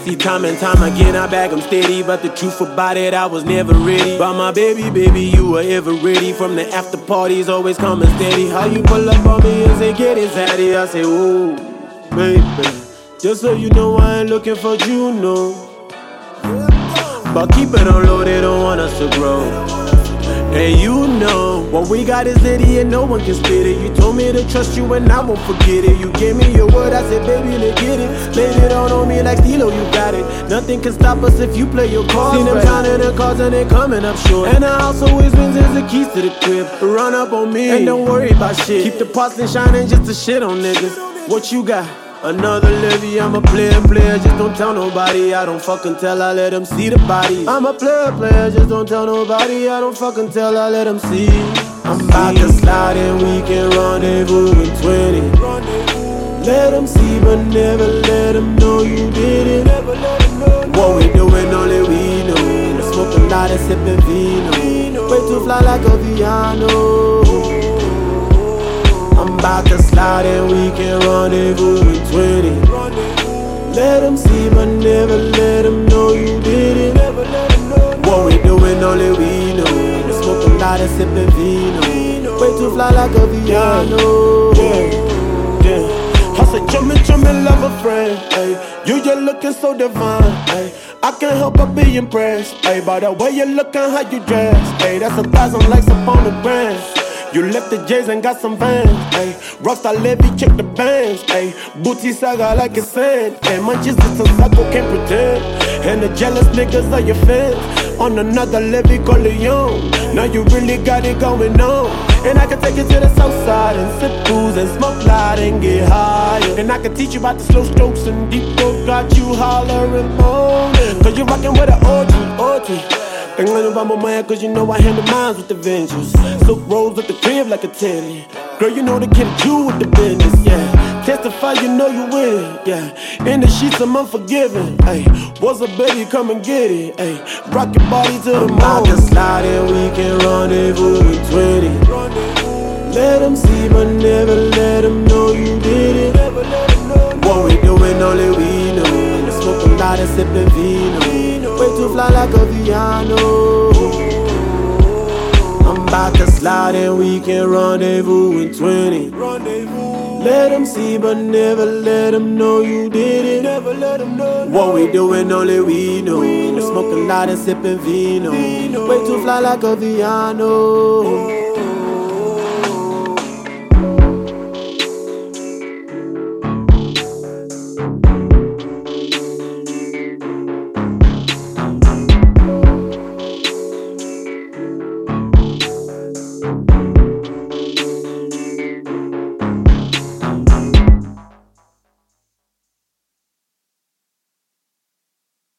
See, time and time again, I bag 'em steady. But the truth about it, I was never ready. But my baby, you were ever ready. From the after parties, always coming steady. How you pull up on me and say, get it, zaddy? I say, ooh, baby. Just so you know, I ain't looking for Juno. But keep it on low, they don't want us to grow. And you know, what we got is litty and no one can spit it. You told me to trust you and I won't forget it. You gave me your word, I said, baby, let's get it. Laid it all on me like Stilo, you got it. Nothing can stop us if you play your cards. See them counting the cards and they coming up short. And the house always wins is the keys to the crib. Run up on me and don't worry about shit. Keep the porcelain shining just to shit on niggas. What you got? Another Levy, I'm a player, just don't tell nobody. I don't fucking tell, I let them see the bodies. I'm a player, just don't tell nobody. I don't fucking tell, I let them see. I'm about to slide and we can rendezvous in 20. Let them see, but never let them know you did it. What we doing, only we know. Smoking light and sipping vino. Way too fly like a piano. I'm about to slide and we can rendezvous in 20. Let them see, but never let them know you did it. What we doing, only we know. Smoking light and sipping vino. Way too fly like a piano. I said, jumpin', love a friend. Ay. You just looking so divine. Ay. I can't help but be impressed. Ay. By the way you lookin', how you dress. Ay. That's 1,000 likes up on the gram. You left the J's and got some vans, ayy. Rockstar Levy, check the bands, ayy. Booty saga like a sand, ayy. Munchies, it's a psycho, can't pretend. And the jealous niggas are your fans. On another Levy, Corleone. Now you really got it going on. And I can take you to the south side and sip booze and smoke light and get higher. And I can teach you about the slow strokes and deep throat. Got you hollering moaning. Cause you rockin' with an OG. Thinking about my man, cause you know I handle mines with the vengeance. Silk rolls at the crib like a telly. Girl, you know the kid you with the business, yeah. Testify, you know you win it, yeah. In the sheets, I'm unforgiving, ayy. What's up, baby, come and get it, ayy. Rock your body to the moon. I can slide and we can rendezvous in 20. Let them see, but never let them know you did it. What we doing, only we know. Smoking light and sipping vino. Way too fly like a piano. I'm about to slide and we can rendezvous in 20. Let them see, but never let them know you did it. What we doing, only we know. Smoking light and sipping vino. Way too fly like a piano.